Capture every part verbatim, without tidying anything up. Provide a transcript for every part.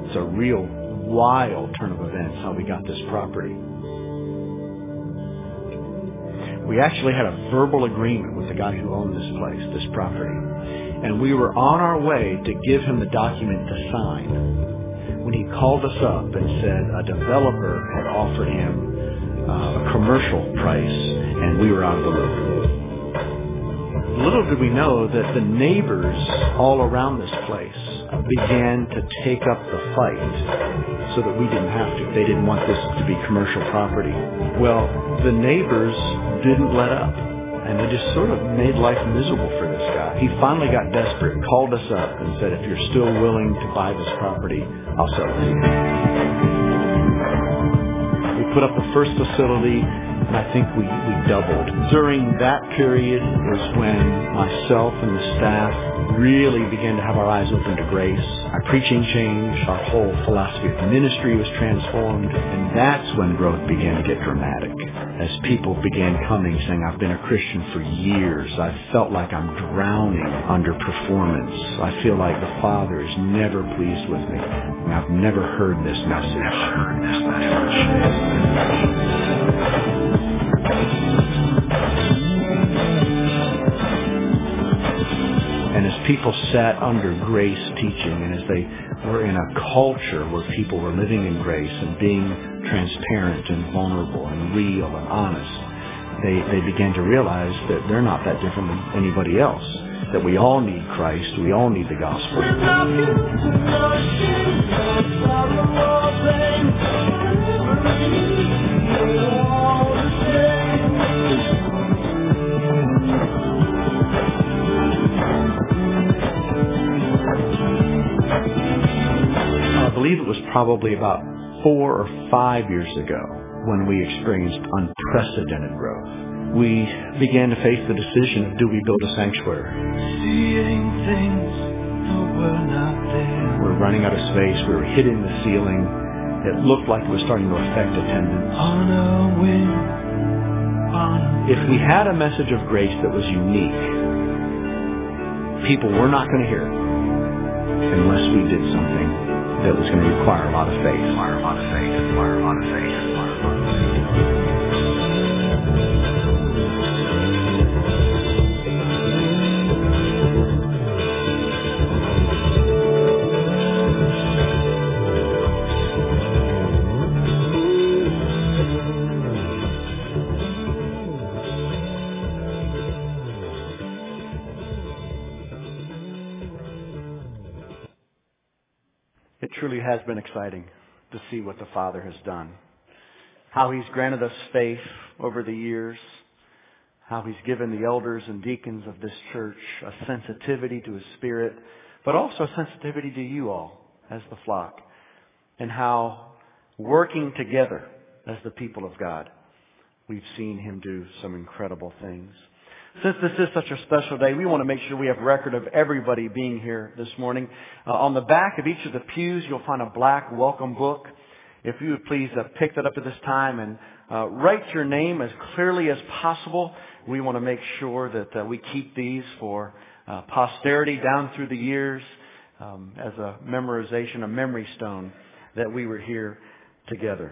It's a real wild turn of events how we got this property. We actually had a verbal agreement with the guy who owned this place, this property. And we were on our way to give him the document to sign when he called us up and said a developer had offered him uh, a commercial price and we were out of the loop. Little did we know that the neighbors all around this place began to take up the fight so that we didn't have to. They didn't want this to be commercial property. Well, the neighbors didn't let up, and they just sort of made life miserable for this guy. He finally got desperate, called us up, and said, if you're still willing to buy this property, I'll sell it to you. We put up the first facility, and I think we, we doubled. During that period is when myself and the staff really began to have our eyes open to grace. Our preaching changed. Our whole philosophy of ministry was transformed. And that's when growth began to get dramatic. As people began coming saying, I've been a Christian for years. I felt like I'm drowning under performance. I feel like the Father is never pleased with me. And I've never heard this message. Never heard this message. And as people sat under grace teaching, and as they were in a culture where people were living in grace and being transparent and vulnerable and real and honest, they, they began to realize that they're not that different than anybody else, that we all need Christ, we all need the gospel. I believe it was probably about four or five years ago when we experienced unprecedented growth. We began to face the decision of, do we build a sanctuary? Seeing things that were not there. We're running out of space. We were hitting the ceiling. It looked like it was starting to affect attendance. On a wind, on a if we had a message of grace that was unique, people were not going to hear it unless we did something that was going to require a lot of faith. Require a lot of faith. Require a lot of faith. Require a lot of It truly has been exciting to see what the Father has done. How He's granted us faith over the years. How He's given the elders and deacons of this church a sensitivity to His Spirit, but also a sensitivity to you all as the flock. And how working together as the people of God, we've seen Him do some incredible things. Since this is such a special day, we want to make sure we have record of everybody being here this morning. Uh, on the back of each of the pews, you'll find a black welcome book. If you would please uh, pick that up at this time and uh, write your name as clearly as possible. We want to make sure that uh, we keep these for uh, posterity down through the years um, as a memorization, a memory stone that we were here together.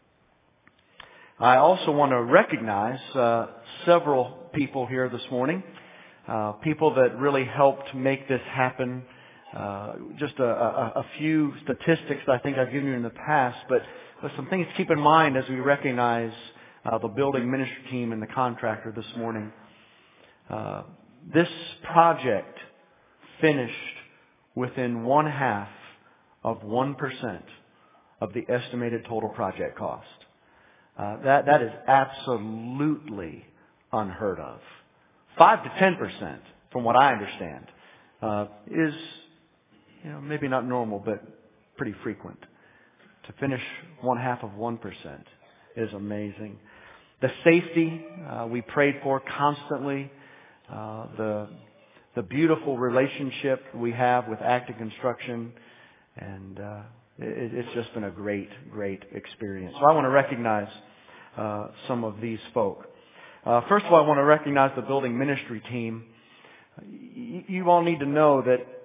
I also want to recognize uh, several people here this morning, uh, people that really helped make this happen. Uh, just a, a, a few statistics that I think I've given you in the past, but there's some things to keep in mind as we recognize uh, the building ministry team and the contractor this morning. Uh, this project finished within one half of one percent of the estimated total project cost. Uh, that that is absolutely unheard of. Five to ten percent, from what I understand, uh, is you know maybe not normal, but pretty frequent. To finish one half of one percent is amazing. The safety uh, we prayed for constantly. Uh, the the beautiful relationship we have with Active Construction, and uh, it, it's just been a great, great experience. So I want to recognize uh, some of these folk. Uh, first of all, I want to recognize the building ministry team. You, you all need to know that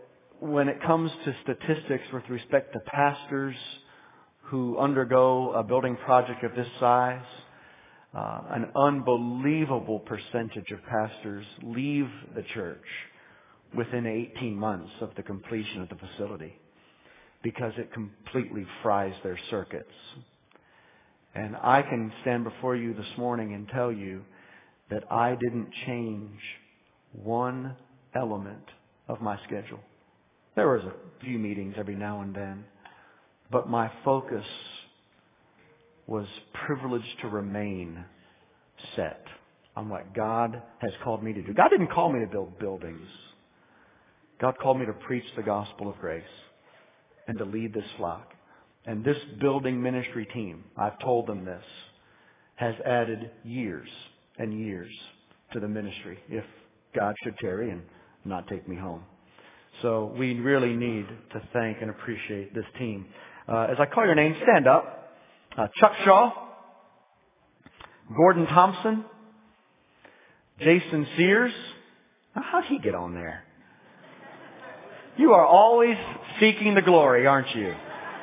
when it comes to statistics with respect to pastors who undergo a building project of this size, uh, an unbelievable percentage of pastors leave the church within eighteen months of the completion of the facility because it completely fries their circuits. And I can stand before you this morning and tell you that I didn't change one element of my schedule. There was a few meetings every now and then, but my focus was privileged to remain set on what God has called me to do. God didn't call me to build buildings. God called me to preach the gospel of grace and to lead this flock. And this building ministry team, I've told them this, has added years and years to the ministry if God should tarry and not take me home. So we really need to thank and appreciate this team. Uh, as I call your name, stand up. Uh, Chuck Shaw, Gordon Thompson, Jason Sears. Now, how'd he get on there? You are always seeking the glory, aren't you?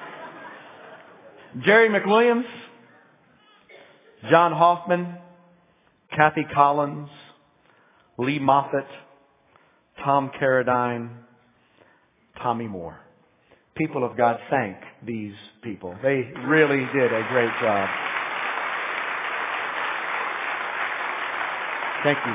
Jerry McWilliams, John Hoffman, Kathy Collins, Lee Moffitt, Tom Carradine, Tommy Moore. People of God, thank these people. They really did a great job. Thank you.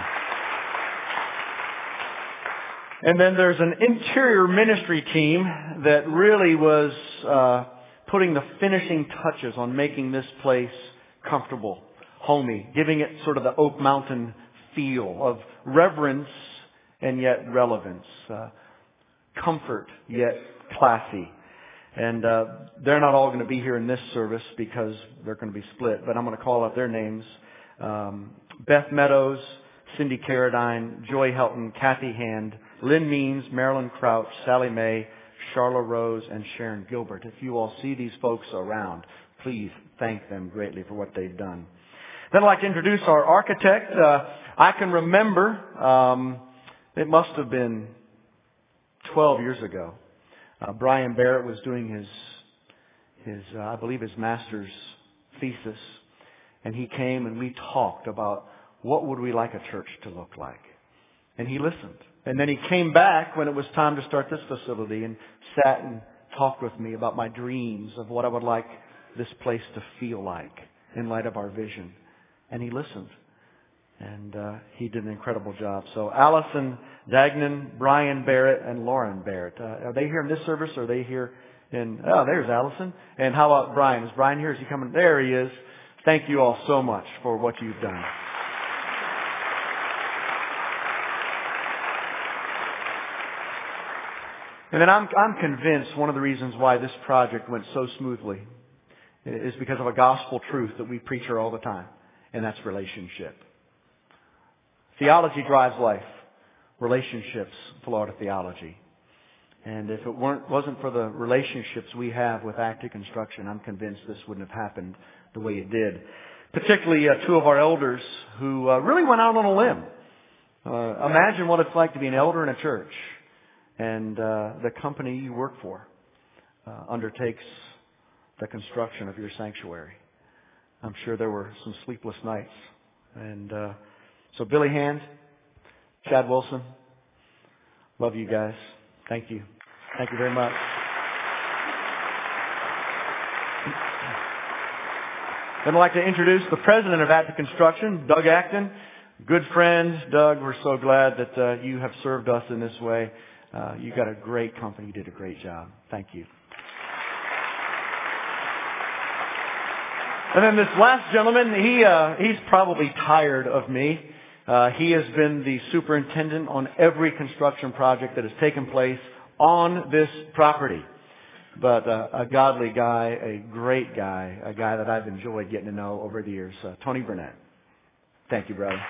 And then there's an interior ministry team that really was uh, putting the finishing touches on making this place comfortable, homey, giving it sort of the Oak Mountain feel of reverence and yet relevance, uh, comfort yet classy. And uh, they're not all going to be here in this service because they're going to be split, but I'm going to call out their names. Um, Beth Meadows, Cindy Carradine, Joy Helton, Kathy Hand, Lynn Means, Marilyn Crouch, Sally May, Charla Rose, and Sharon Gilbert. If you all see these folks around, please thank them greatly for what they've done. Then I'd like to introduce our architect. Uh, I can remember, um, it must have been twelve years ago. Uh, Brian Barrett was doing his, his uh, I believe his master's thesis. And he came and we talked about what would we like a church to look like. And he listened. And then he came back when it was time to start this facility and sat and talked with me about my dreams of what I would like this place to feel like in light of our vision. And he listened. And uh, he did an incredible job. So Allison Dagnan, Brian Barrett, and Lauren Barrett. Uh, are they here in this service or are they here in... Oh, there's Allison. And how about Brian? Is Brian here? Is he coming? There he is. Thank you all so much for what you've done. And then I'm, I'm convinced one of the reasons why this project went so smoothly is because of a gospel truth that we preach here all the time, and that's relationship. Theology drives life. Relationships flow out of theology. And if it weren't, wasn't for the relationships we have with Active Construction, I'm convinced this wouldn't have happened the way it did. Particularly uh, two of our elders who uh, really went out on a limb. Uh, imagine what it's like to be an elder in a church. And uh, the company you work for uh, undertakes the construction of your sanctuary. I'm sure there were some sleepless nights. And uh, so Billy Hand, Chad Wilson, love you guys. Thank you. Thank you very much. Then I'd like to introduce the president of Active Construction, Doug Acton. Good friend, Doug, we're so glad that uh, you have served us in this way. Uh, you got a great company. You did a great job. Thank you. And then this last gentleman, he uh, he's probably tired of me. Uh, he has been the superintendent on every construction project that has taken place on this property. But uh, a godly guy, a great guy, a guy that I've enjoyed getting to know over the years, uh, Tony Burnett. Thank you, brother.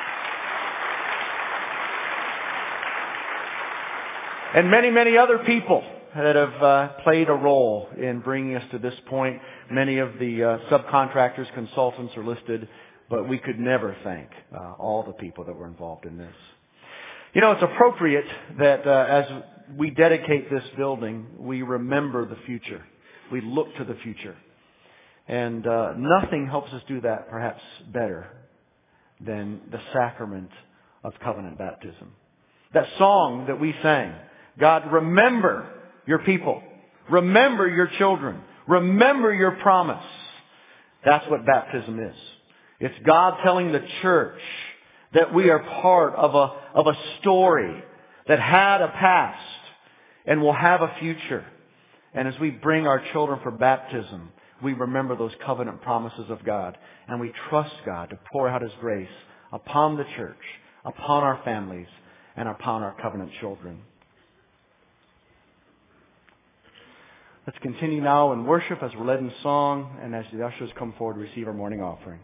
And many, many other people that have uh, played a role in bringing us to this point. Many of the uh, subcontractors, consultants are listed, but we could never thank uh, all the people that were involved in this. You know, it's appropriate that uh, as we dedicate this building, we remember the future. We look to the future. And uh, nothing helps us do that perhaps better than the sacrament of covenant baptism. That song that we sang, God, remember your people. Remember your children. Remember your promise. That's what baptism is. It's God telling the church that we are part of a, of a story that had a past and will have a future. And as we bring our children for baptism, we remember those covenant promises of God. And we trust God to pour out His grace upon the church, upon our families, and upon our covenant children. Let's continue now in worship as we're led in song and as the ushers come forward to receive our morning offering.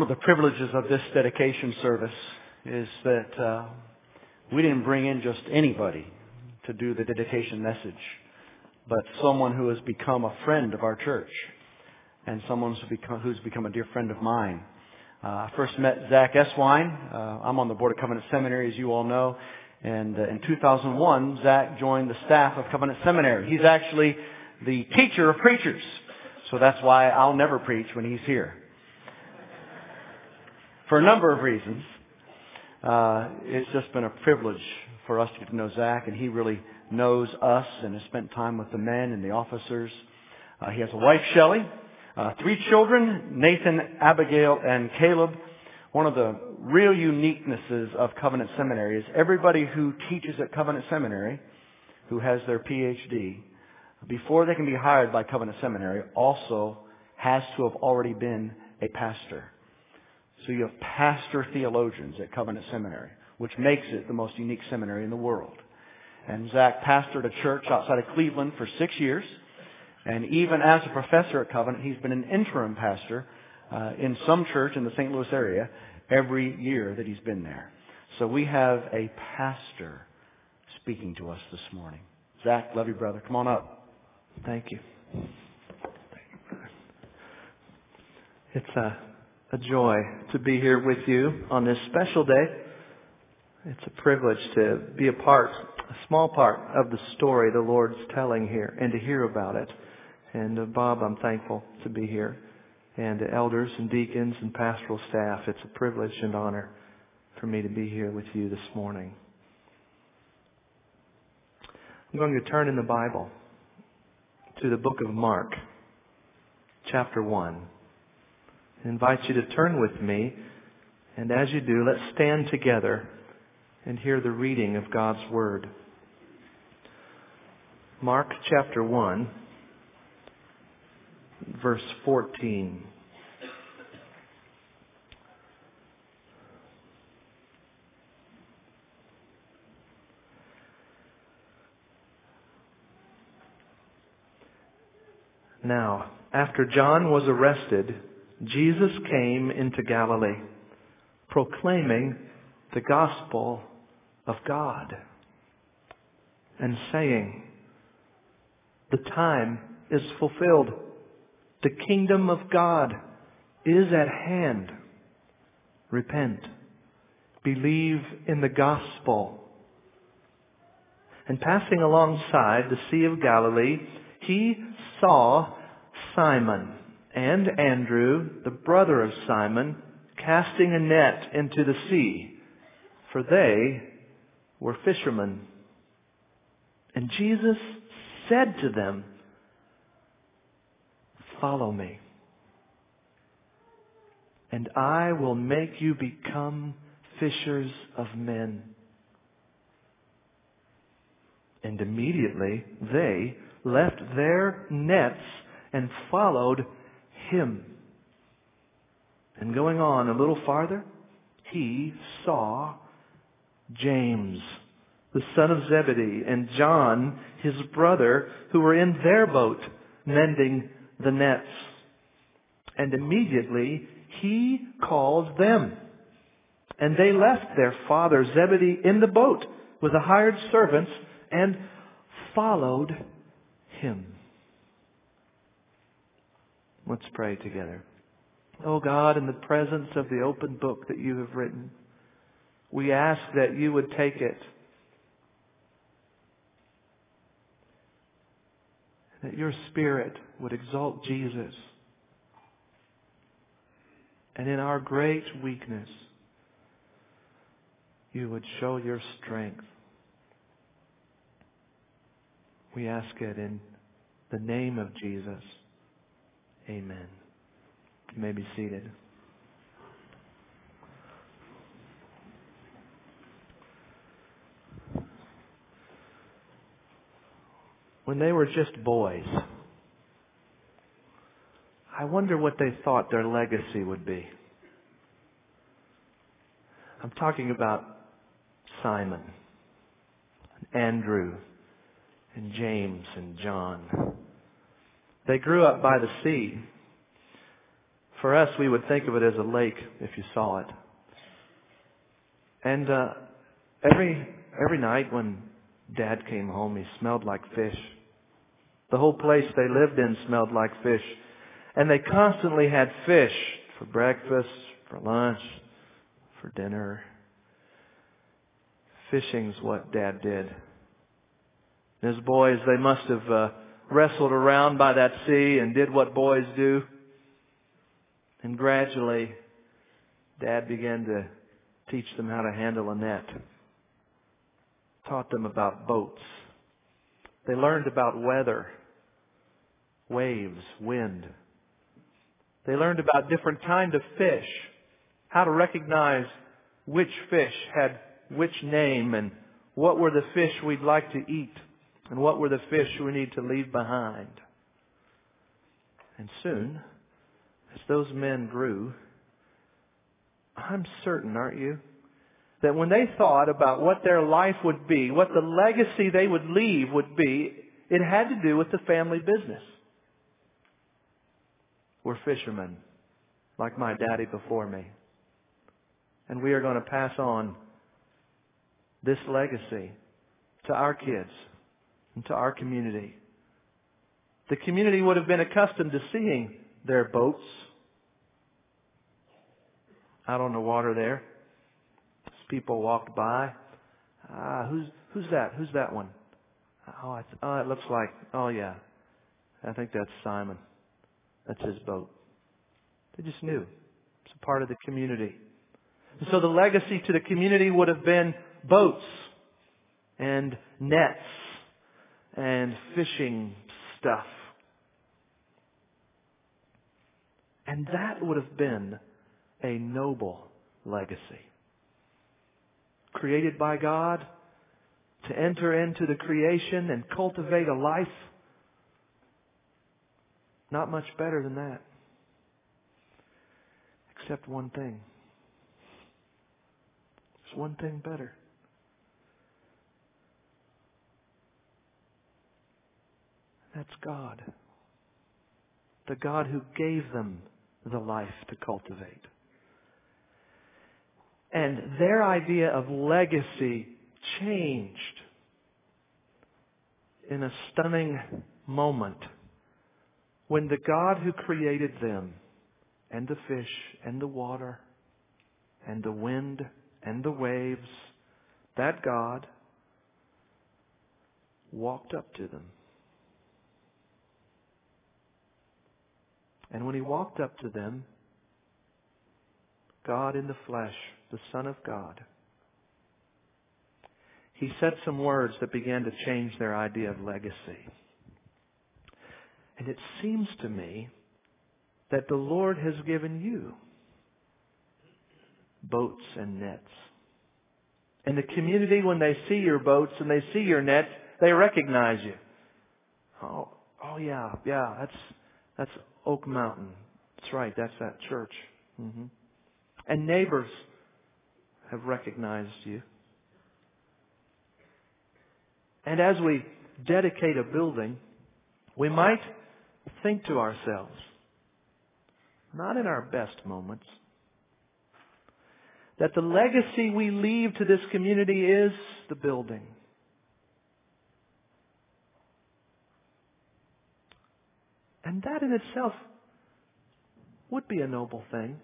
One of the privileges of this dedication service is that uh, we didn't bring in just anybody to do the dedication message, but someone who has become a friend of our church and someone who's become, who's become a dear friend of mine. Uh, I first met Zach Eswine. Uh, I'm on the board of Covenant Seminary, as you all know. And uh, in two thousand one, Zach joined the staff of Covenant Seminary. He's actually the teacher of preachers. So that's why I'll never preach when he's here. For a number of reasons. Uh, it's just been a privilege for us to get to know Zach, and he really knows us and has spent time with the men and the officers. Uh, he has a wife, Shelley, uh, three children, Nathan, Abigail, and Caleb. One of the real uniquenesses of Covenant Seminary is everybody who teaches at Covenant Seminary, who has their P H D, before they can be hired by Covenant Seminary, also has to have already been a pastor. So you have pastor theologians at Covenant Seminary, which makes it the most unique seminary in the world. And Zach pastored a church outside of Cleveland for six years. And even as a professor at Covenant, he's been an interim pastor uh, in some church in the Saint Louis area every year that he's been there. So we have a pastor speaking to us this morning. Zach, love you, brother. Come on up. Thank you. It's a, a joy to be here with you on this special day. It's a privilege to be a part, a small part of the story the Lord's telling here and to hear about it. And uh, Bob, I'm thankful to be here. And uh, elders and deacons and pastoral staff, it's a privilege and honor for me to be here with you this morning. I'm going to turn in the Bible to the book of Mark, chapter one. I invite you to turn with me, and as you do, let's stand together and hear the reading of God's Word. Mark chapter one, verse fourteen. Now, after John was arrested, Jesus came into Galilee, proclaiming the gospel of God, and saying, "The time is fulfilled. The kingdom of God is at hand. Repent. Believe in the gospel." And passing alongside the Sea of Galilee, he saw Simon and Andrew, the brother of Simon, casting a net into the sea, for they were fishermen. And Jesus said to them, "Follow me, and I will make you become fishers of men." And immediately they left their nets and followed him. And going on a little farther, he saw James, the son of Zebedee, and John, his brother, who were in their boat mending the nets. And immediately he called them. And they left their father Zebedee in the boat with the hired servants and followed him. Let's pray together. Oh God, in the presence of the open book that you have written, we ask that you would take it, that your Spirit would exalt Jesus, and in our great weakness, you would show your strength. We ask it in the name of Jesus. Amen. You may be seated. When they were just boys, I wonder what they thought their legacy would be. I'm talking about Simon, and Andrew, and James, and John. They grew up by the sea. For us, we would think of it as a lake if you saw it. And uh, every every night when Dad came home, he smelled like fish. The whole place they lived in smelled like fish. And they constantly had fish for breakfast, for lunch, for dinner. Fishing's what Dad did. His boys, they must have uh, wrestled around by that sea and did what boys do. And gradually, Dad began to teach them how to handle a net. Taught them about boats. They learned about weather, waves, wind. They learned about different kinds of fish, how to recognize which fish had which name, and what were the fish we'd like to eat, and what were the fish we need to leave behind. And soon, as those men grew, I'm certain, aren't you, that when they thought about what their life would be, what the legacy they would leave would be, it had to do with the family business. We're fishermen, like my daddy before me. And we are going to pass on this legacy to our kids and to our community. The community would have been accustomed to seeing their boats out on the water there. As people walked by, ah, who's who's that? Who's that one? Oh, I th- oh, it looks like. Oh, yeah, I think that's Simon. That's his boat. They just knew. It's a part of the community. And so the legacy to the community would have been boats and nets and fishing stuff. And that would have been a noble legacy. Created by God to enter into the creation and cultivate a life. Not much better than that. Except one thing. There's one thing better. That's God. The God who gave them the life to cultivate. And their idea of legacy changed in a stunning moment when the God who created them and the fish and the water and the wind and the waves, that God walked up to them. And when He walked up to them, God in the flesh, the Son of God, He said some words that began to change their idea of legacy. And it seems to me that the Lord has given you boats and nets. And the community, when they see your boats and they see your nets, they recognize you. Oh, oh yeah, yeah, that's that's Oak Mountain. That's right, that's that church. Mm-hmm. And neighbors have recognized you. And as we dedicate a building, we might think to ourselves, not in our best moments, that the legacy we leave to this community is the building. And that in itself would be a noble thing.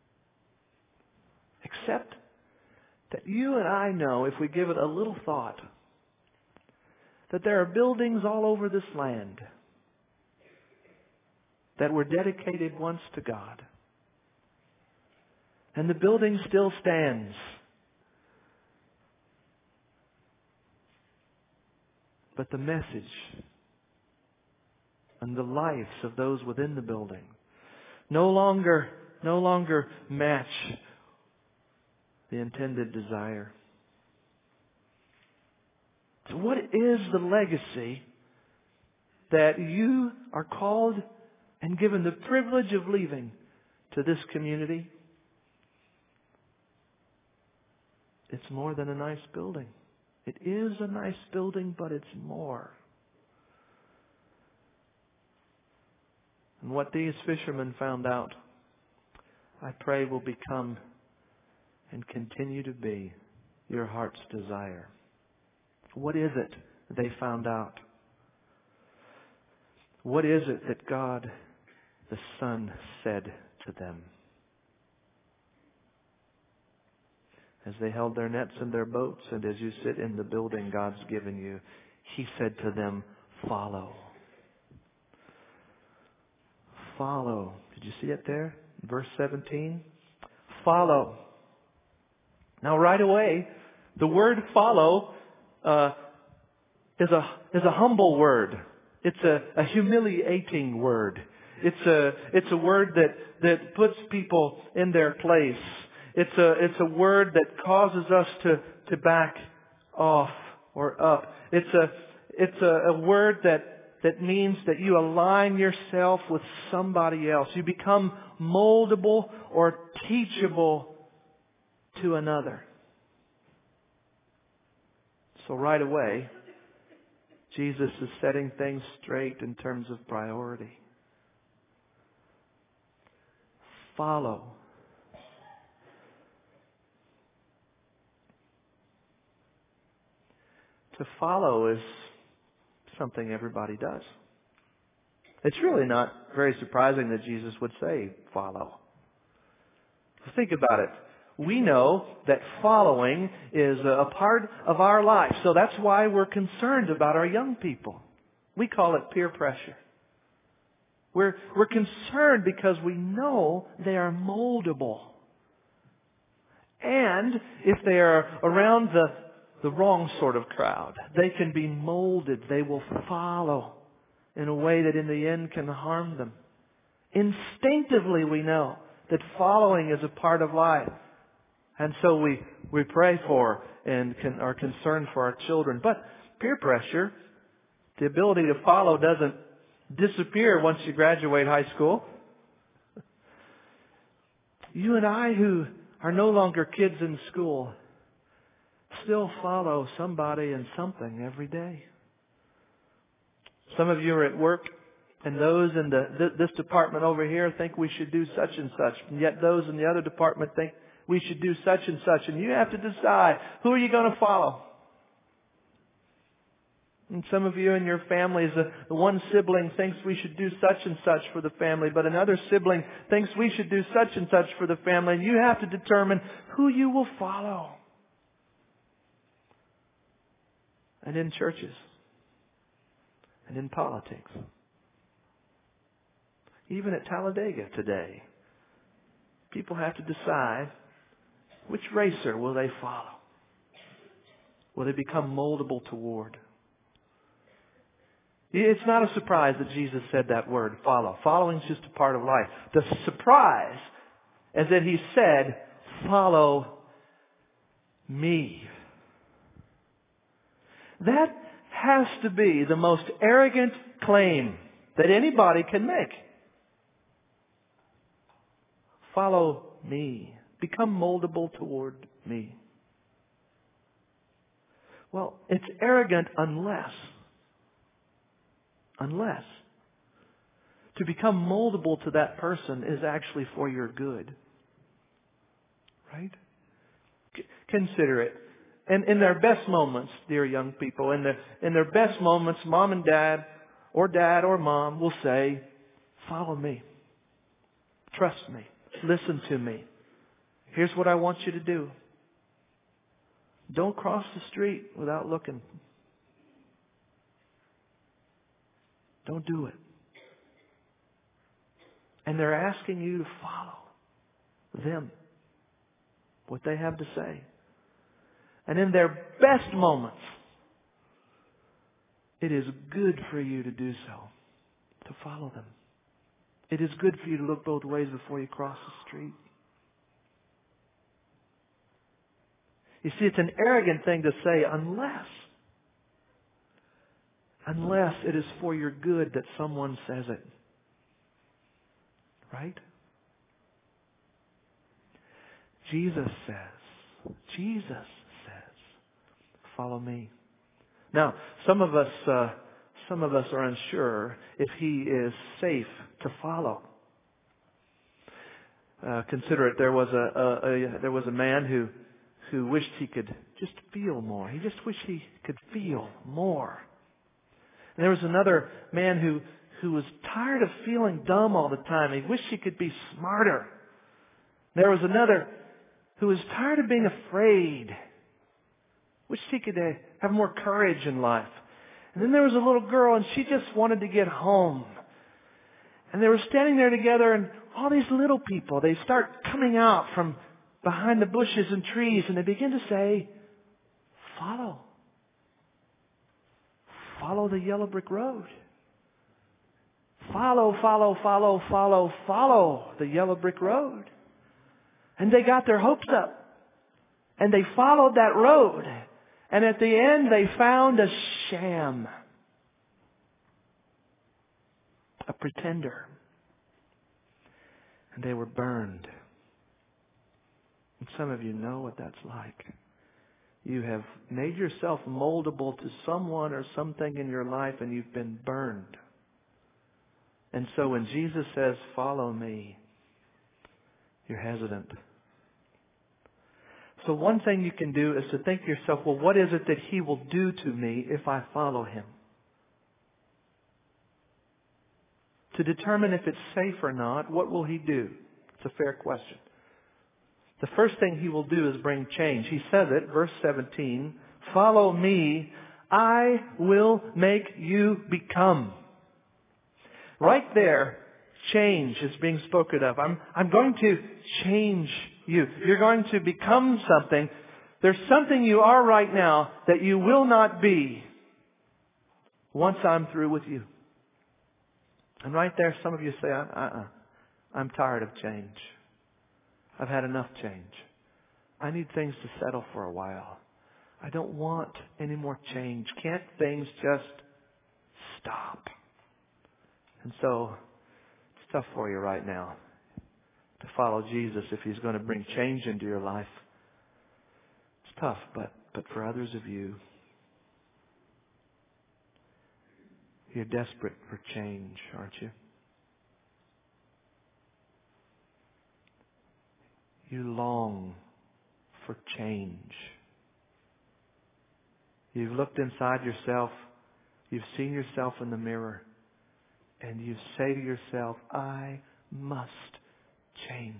Except that you and I know, if we give it a little thought, that there are buildings all over this land that were dedicated once to God. And the building still stands. But the message and the lives of those within the building no longer, no longer match the intended desire. So what is the legacy that you are called and given the privilege of leaving to this community? It's more than a nice building. It is a nice building, but it's more. And what these fishermen found out I pray will become and continue to be your heart's desire. What is it they found out? What is it that God the Son said to them? As they held their nets and their boats, and as you sit in the building God's given you, He said to them, follow. Follow. Did you see it there? Verse seventeen. Follow. Now right away, the word follow uh, is a is a humble word. It's a, a humiliating word. It's a it's a word that, that puts people in their place. It's a it's a word that causes us to, to back off or up. It's a it's a, a word that that means that you align yourself with somebody else. You become moldable or teachable to another. So right away, Jesus is setting things straight in terms of priority. Follow. To follow is something everybody does. It's really not very surprising that Jesus would say, follow. Think about it. We know that following is a part of our life. So that's why we're concerned about our young people. We call it peer pressure. We're, we're concerned because we know they are moldable. And if they are around the, the wrong sort of crowd, they can be molded. They will follow in a way that in the end can harm them. Instinctively we know that following is a part of life. And so we, we pray for and can, are concerned for our children. But peer pressure, the ability to follow, doesn't disappear once you graduate high school. You and I who are no longer kids in school still follow somebody and something every day. Some of you are at work, and those in the, th- this department over here think we should do such and such. And yet those in the other department think we should do such and such. And you have to decide, who are you going to follow? And some of you in your families, the, the one sibling thinks we should do such and such for the family, but another sibling thinks we should do such and such for the family. And you have to determine who you will follow. And in churches. And in politics. Even at Talladega today, people have to decide which racer will they follow. Will they become moldable toward? It's not a surprise that Jesus said that word, follow. Following is just a part of life. The surprise is that He said, follow me. That has to be the most arrogant claim that anybody can make. Follow me. Become moldable toward me. Well, it's arrogant unless, unless to become moldable to that person is actually for your good. Right? C- consider it. And in their best moments, dear young people, in, the, in their best moments, mom and dad, or dad or mom will say, follow me. Trust me. Listen to me. Here's what I want you to do. Don't cross the street without looking. Don't do it. And they're asking you to follow them, what they have to say. And in their best moments, it is good for you to do so, to follow them. It is good for you to look both ways before you cross the street. You see, it's an arrogant thing to say unless, unless it is for your good that someone says it. Right? Jesus says, Jesus says, follow me. Now, some of us, uh, some of us are unsure if He is safe to follow. Uh, consider it. There was a, a, a there was a man who who wished he could just feel more. He just wished he could feel more. And there was another man who who was tired of feeling dumb all the time. He wished he could be smarter. There was another who was tired of being afraid. Wished he could uh, have more courage in life. And then there was a little girl, and she just wanted to get home. And they were standing there together, and all these little people, they start coming out from behind the bushes and trees, and they begin to say, follow. Follow the yellow brick road. Follow, follow, follow, follow, follow the yellow brick road. And they got their hopes up. And they followed that road. And at the end, they found a sham. A pretender. And they were burned. And some of you know what that's like. You have made yourself moldable to someone or something in your life, and you've been burned. And so when Jesus says, follow me, you're hesitant. So one thing you can do is to think to yourself, well, what is it that He will do to me if I follow Him? To determine if it's safe or not, what will He do? It's a fair question. The first thing He will do is bring change. He says it, verse seventeen, follow me, I will make you become. Right there, change is being spoken of. I'm, I'm going to change you. You're going to become something. There's something you are right now that you will not be once I'm through with you. And right there, some of you say, uh-uh, I'm tired of change. I've had enough change. I need things to settle for a while. I don't want any more change. Can't things just stop? And so, it's tough for you right now to follow Jesus if He's going to bring change into your life. It's tough, but, but for others of you, you're desperate for change, aren't you? You long for change. You've looked inside yourself. You've seen yourself in the mirror. And you say to yourself, I must change.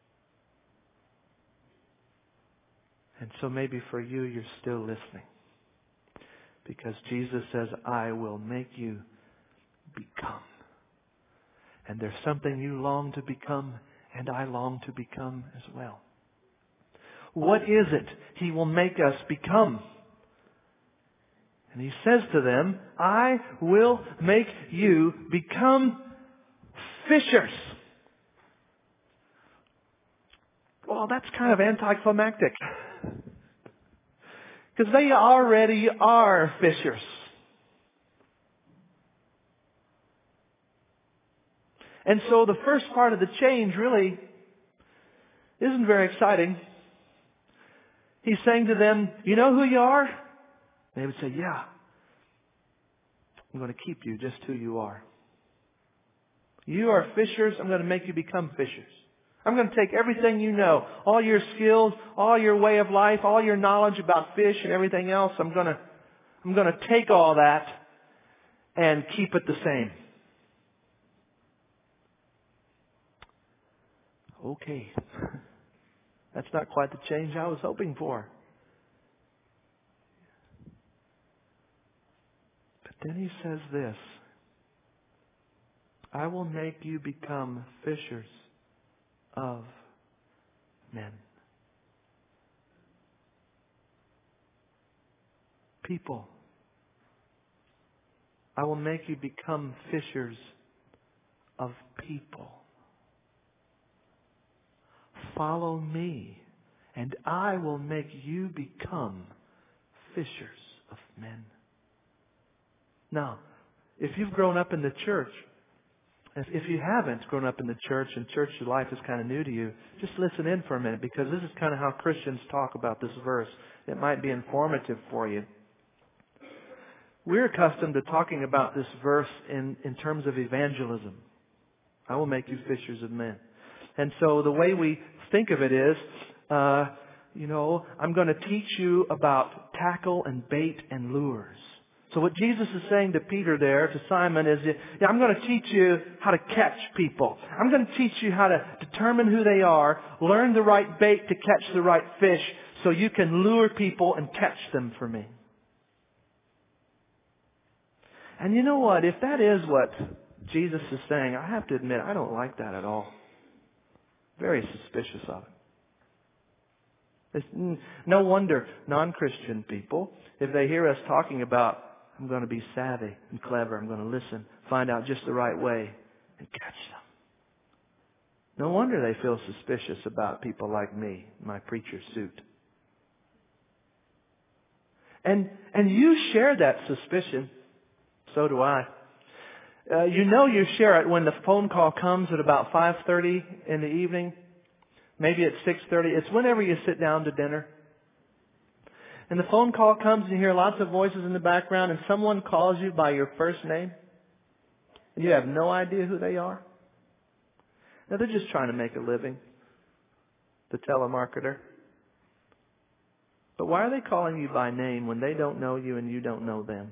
And so maybe for you, you're still listening. Because Jesus says, I will make you become. And there's something you long to become, and I long to become as well. What is it He will make us become? And He says to them, I will make you become fishers. Well, that's kind of anticlimactic. Because they already are fishers. And so the first part of the change really isn't very exciting. He's saying to them, you know who you are? They would say, yeah. I'm going to keep you just who you are. You are fishers. I'm going to make you become fishers. I'm going to take everything you know, all your skills, all your way of life, all your knowledge about fish and everything else. I'm going to, I'm going to take all that and keep it the same. Okay. That's not quite the change I was hoping for. But then He says this, I will make you become fishers of men. People. I will make you become fishers of people. Follow me, and I will make you become fishers of men. Now, if you've grown up in the church, if, if you haven't grown up in the church and church life is kind of new to you, just listen in for a minute, because this is kind of how Christians talk about this verse. It might be informative for you. We're accustomed to talking about this verse in, in terms of evangelism. I will make you fishers of men. And so the way we think of it is, uh, you know, I'm going to teach you about tackle and bait and lures. So what Jesus is saying to Peter there, to Simon, is, yeah, I'm going to teach you how to catch people. I'm going to teach you how to determine who they are, learn the right bait to catch the right fish, so you can lure people and catch them for me. And you know what? If that is what Jesus is saying, I have to admit, I don't like that at all. Very suspicious of it. It's no wonder non-Christian people, if they hear us talking about, I'm going to be savvy and clever, I'm going to listen, find out just the right way, and catch them. No wonder they feel suspicious about people like me, my preacher suit. And and you share that suspicion. So do I. Uh, you know you share it when the phone call comes at about five thirty in the evening. Maybe at six thirty. It's whenever you sit down to dinner. And the phone call comes and you hear lots of voices in the background and someone calls you by your first name. And you have no idea who they are. Now they're just trying to make a living. The telemarketer. But why are they calling you by name when they don't know you and you don't know them?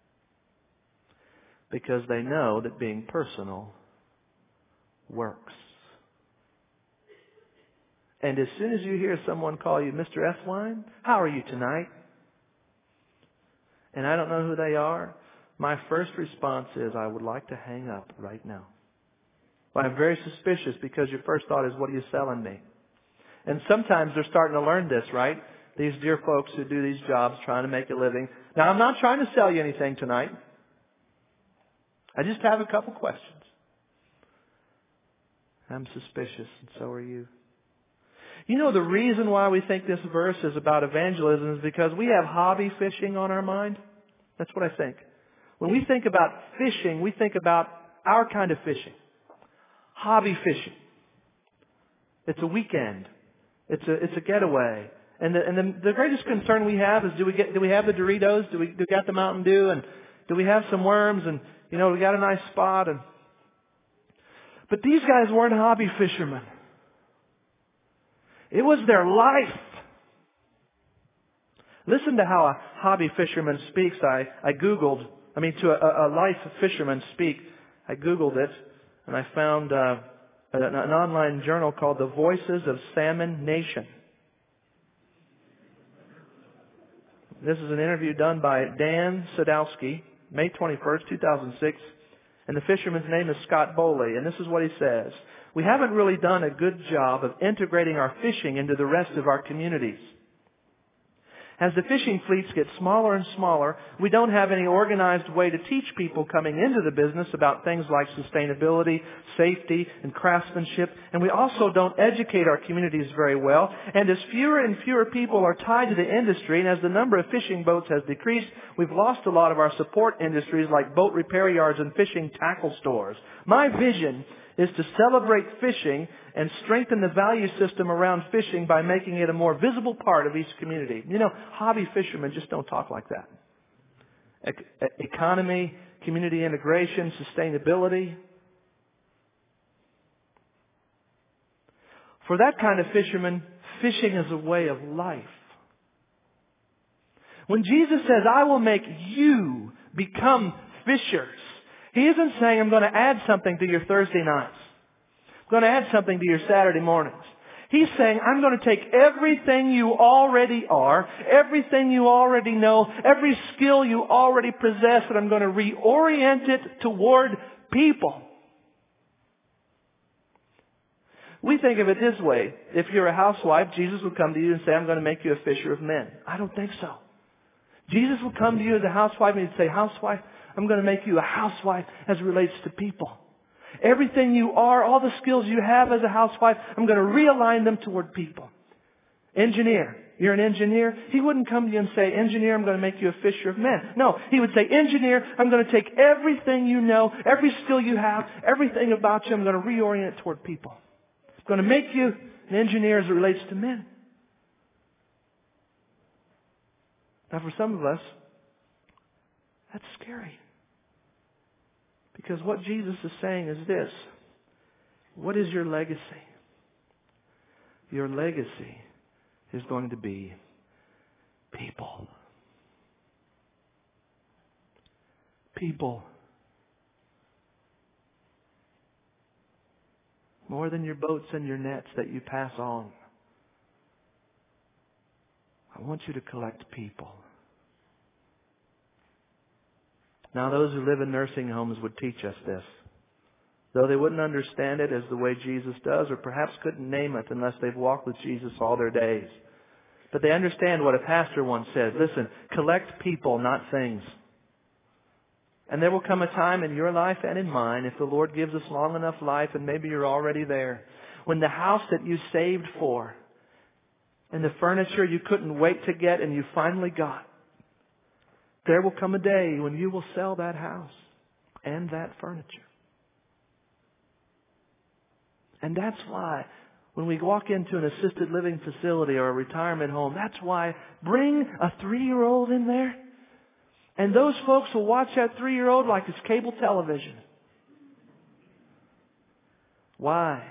Because they know that being personal works. And as soon as you hear someone call you Mister Eswine, how are you tonight? And I don't know who they are, my first response is, I would like to hang up right now. Well, I'm very suspicious because your first thought is, what are you selling me? And sometimes they're starting to learn this, right? These dear folks who do these jobs trying to make a living. Now, I'm not trying to sell you anything tonight. I just have a couple questions. I'm suspicious, and so are you. You know, the reason why we think this verse is about evangelism is because we have hobby fishing on our mind. That's what I think. When we think about fishing, we think about our kind of fishing. Hobby fishing. It's a weekend. It's a, it's a getaway. And the, and the, the greatest concern we have is, do we get, do we have the Doritos? Do we, do we got the Mountain Dew? And do we have some worms? And, you know, we got a nice spot. And, but these guys weren't hobby fishermen. It was their life. Listen to how a hobby fisherman speaks. I, I Googled, I mean, to a, a life fisherman speak. I Googled it, and I found uh, an, an online journal called The Voices of Salmon Nation. This is an interview done by Dan Sadowski, May twenty-first, two thousand six. And the fisherman's name is Scott Bowley. And this is what he says. We haven't really done a good job of integrating our fishing into the rest of our communities. As the fishing fleets get smaller and smaller, we don't have any organized way to teach people coming into the business about things like sustainability, safety, and craftsmanship. And we also don't educate our communities very well. And as fewer and fewer people are tied to the industry, and as the number of fishing boats has decreased, we've lost a lot of our support industries like boat repair yards and fishing tackle stores. My vision is to celebrate fishing and strengthen the value system around fishing by making it a more visible part of each community. You know, hobby fishermen just don't talk like that. E- economy, community integration, sustainability. For that kind of fisherman, fishing is a way of life. When Jesus says, I will make you become fishers, He isn't saying, I'm going to add something to your Thursday nights. I'm going to add something to your Saturday mornings. He's saying, I'm going to take everything you already are, everything you already know, every skill you already possess, and I'm going to reorient it toward people. We think of it this way. If you're a housewife, Jesus would come to you and say, I'm going to make you a fisher of men. I don't think so. Jesus would come to you as a housewife and he'd say, housewife, I'm going to make you a housewife as it relates to people. Everything you are, all the skills you have as a housewife, I'm going to realign them toward people. Engineer. You're an engineer. He wouldn't come to you and say, engineer, I'm going to make you a fisher of men. No, he would say, engineer, I'm going to take everything you know, every skill you have, everything about you, I'm going to reorient it toward people. I'm going to make you an engineer as it relates to men. Now for some of us, that's scary. Because what Jesus is saying is this. What is your legacy? your legacy is going to be people. People. More than your boats and your nets that you pass on. I want you to collect people. Now, those who live in nursing homes would teach us this. Though they wouldn't understand it as the way Jesus does, or perhaps couldn't name it unless they've walked with Jesus all their days. But they understand what a pastor once said. Listen, collect people, not things. And there will come a time in your life and in mine, if the Lord gives us long enough life, and maybe you're already there, when the house that you saved for and the furniture you couldn't wait to get and you finally got, there will come a day when you will sell that house and that furniture. And that's why when we walk into an assisted living facility or a retirement home, that's why bring a three-year-old in there. And those folks will watch that three-year-old like it's cable television. Why?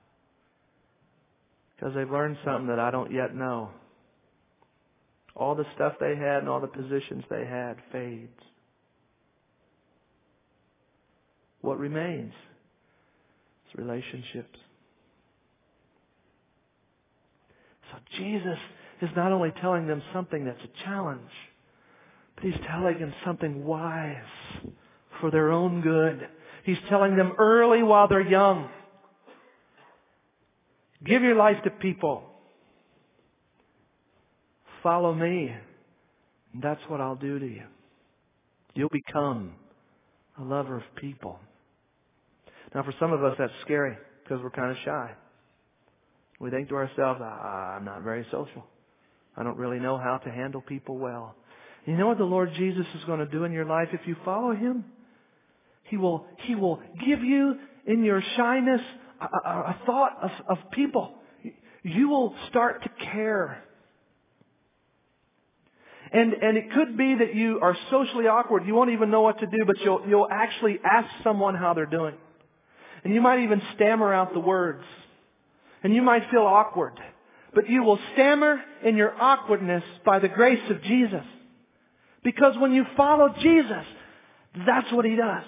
Because they've learned something that I don't yet know. All the stuff they had and all the positions they had fades. What remains is relationships. So Jesus is not only telling them something that's a challenge, but He's telling them something wise for their own good. He's telling them early while they're young. Give your life to people. Follow me. And that's what I'll do to you. You'll become a lover of people. Now for some of us that's scary because we're kind of shy. We think to ourselves, ah, I'm not very social. I don't really know how to handle people well. You know what the Lord Jesus is going to do in your life if you follow Him? He will, He will give you in your shyness a, a, a thought of, of people. You will start to care. And, and it could be that you are socially awkward. You won't even know what to do, but you'll, you'll actually ask someone how they're doing. And you might even stammer out the words. And you might feel awkward. But you will stammer in your awkwardness by the grace of Jesus. Because when you follow Jesus, that's what He does.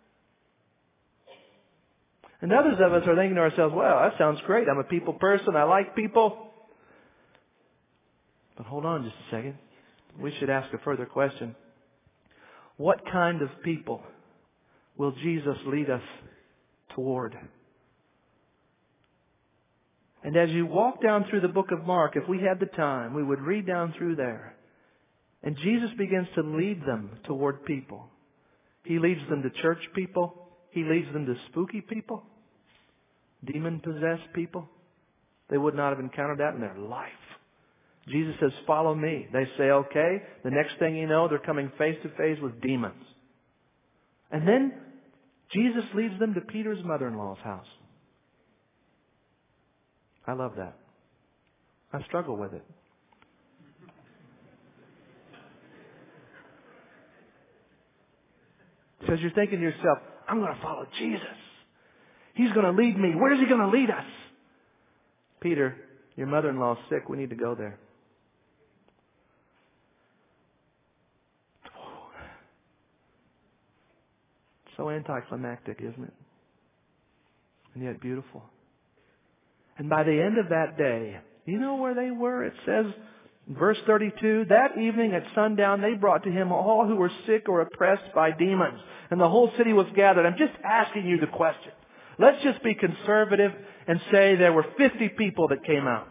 And others of us are thinking to ourselves, well, that sounds great. I'm a people person. I like people. But hold on just a second. We should ask a further question. What kind of people will Jesus lead us toward? And as you walk down through the book of Mark, if we had the time, we would read down through there. And Jesus begins to lead them toward people. He leads them to church people. He leads them to spooky people. Demon-possessed people. They would not have encountered that in their life. Jesus says, follow me. They say, okay. The next thing you know, they're coming face to face with demons. And then Jesus leads them to Peter's mother-in-law's house. I love that. I struggle with it. Because you're thinking to yourself, I'm going to follow Jesus. He's going to lead me. Where's He going to lead us? Peter, your mother-in-law's sick. We need to go there. So anticlimactic, isn't it? And yet beautiful. And by the end of that day, you know where they were? It says, verse thirty-two, that evening at sundown they brought to Him all who were sick or oppressed by demons. And the whole city was gathered. I'm just asking you the question. Let's just be conservative and say there were fifty people that came out.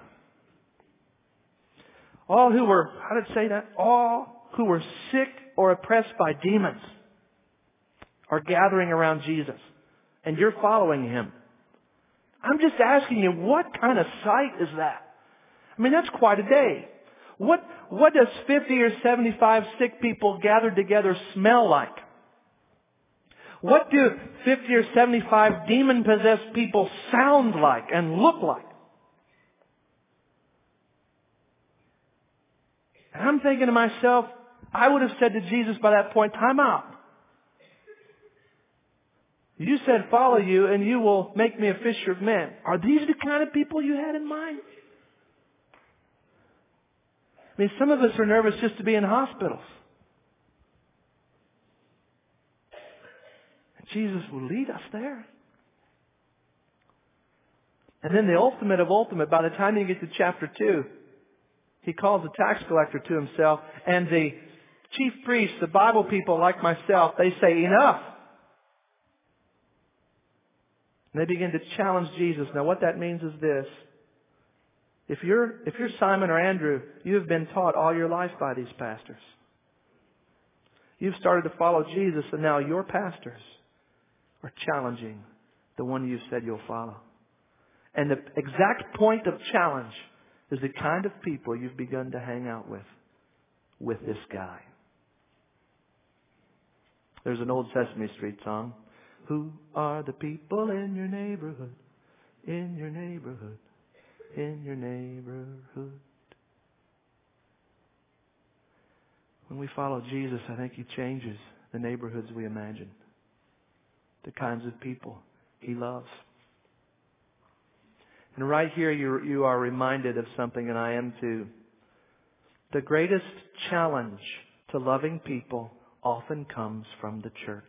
All who were, how did it say that? All who were sick or oppressed by demons are gathering around Jesus. And you're following Him. I'm just asking you, what kind of sight is that? I mean, that's quite a day. What, what does fifty or seventy-five sick people gathered together smell like? What do fifty or seventy-five demon-possessed people sound like and look like? And I'm thinking to myself, I would have said to Jesus by that point, time out. You said follow you and you will make me a fisher of men. Are these the kind of people you had in mind? mean, some of us are nervous just to be in hospitals. And Jesus will lead us there. And then the ultimate of ultimate, by the time you get to chapter two, He calls the tax collector to Himself, and the chief priests, the Bible people like myself, they say, enough. And they begin to challenge Jesus. Now what that means is this. If you're, if you're Simon or Andrew, you have been taught all your life by these pastors. You've started to follow Jesus, and now your pastors are challenging the one you've said you'll follow. And the exact point of challenge is the kind of people you've begun to hang out with, with this guy. There's an old Sesame Street song. Who are the people in your neighborhood? In your neighborhood. In your neighborhood. When we follow Jesus, I think He changes the neighborhoods we imagine. The kinds of people He loves. And right here you, you are reminded of something, and I am too. The greatest challenge to loving people often comes from the church.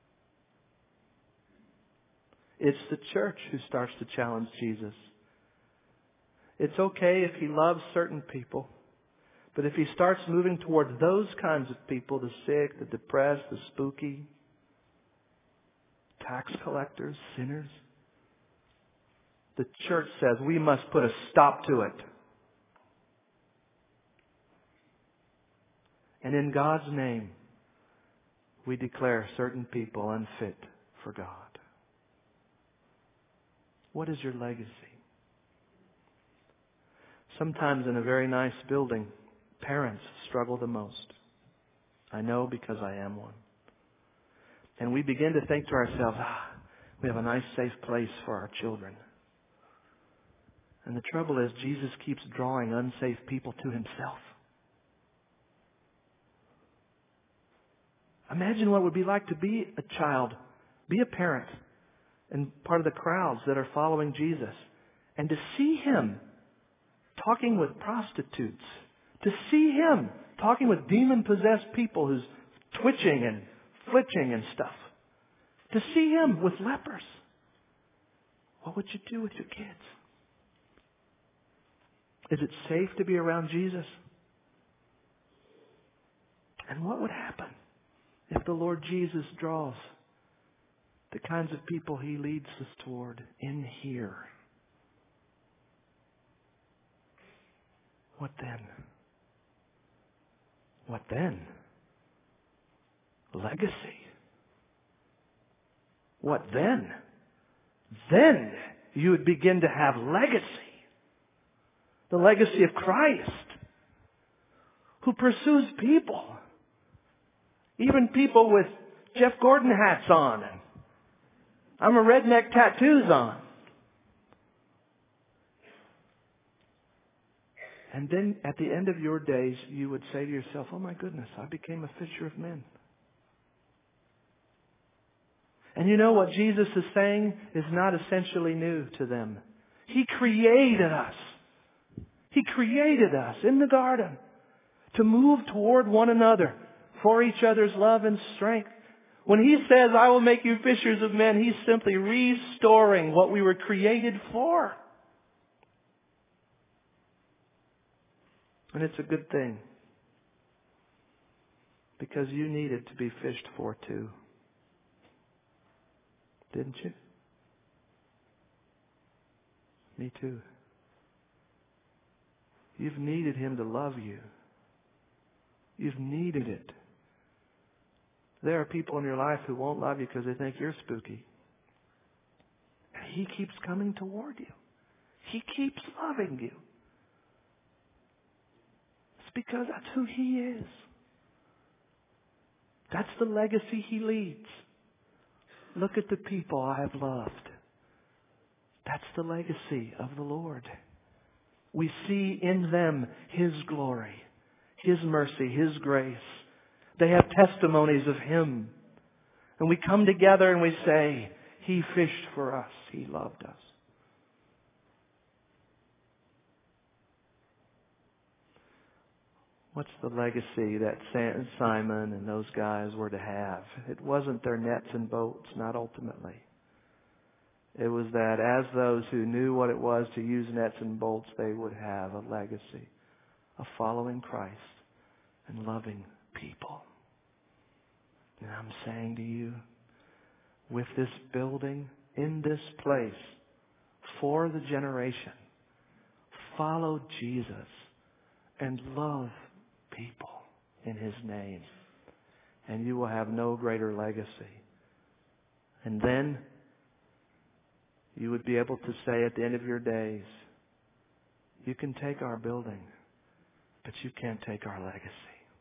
It's the church who starts to challenge Jesus. It's okay if He loves certain people, but if He starts moving towards those kinds of people, the sick, the depressed, the spooky, tax collectors, sinners, the church says we must put a stop to it. And in God's name, we declare certain people unfit for God. What is your legacy? Sometimes in a very nice building, parents struggle the most. I know because I am one. And we begin to think to ourselves, ah, we have a nice safe place for our children. And the trouble is, Jesus keeps drawing unsafe people to Himself. Imagine what it would be like to be a child, be a parent, and part of the crowds that are following Jesus, and to see Him talking with prostitutes, to see Him talking with demon-possessed people who's twitching and flitching and stuff, to see Him with lepers. What would you do with your kids? Is it safe to be around Jesus? And what would happen if the Lord Jesus draws the kinds of people He leads us toward in here? What then? What then? Legacy. What then? Then you would begin to have legacy. The legacy of Christ, who pursues people. Even people with Jeff Gordon hats on. I'm a redneck tattoos on. And then at the end of your days, you would say to yourself, oh my goodness, I became a fisher of men. And you know what Jesus is saying is not essentially new to them. He created us. He created us in the garden to move toward one another for each other's love and strength. When He says, I will make you fishers of men, He's simply restoring what we were created for. And it's a good thing. Because you needed to be fished for too. Didn't you? Me too. You've needed Him to love you. You've needed it. There are people in your life who won't love you because they think you're spooky. And He keeps coming toward you. He keeps loving you. It's because that's who He is. That's the legacy He leads. Look at the people I have loved. That's the legacy of the Lord. We see in them His glory, His mercy, His grace. They have testimonies of Him. And we come together and we say, He fished for us. He loved us. What's the legacy that Simon and those guys were to have? It wasn't their nets and boats, not ultimately. It was that as those who knew what it was to use nets and bolts, they would have a legacy of following Christ and loving people. And I'm saying to you, with this building, in this place, for the generation, follow Jesus and love people in His name. And you will have no greater legacy. And then you would be able to say at the end of your days, you can take our building, but you can't take our legacy.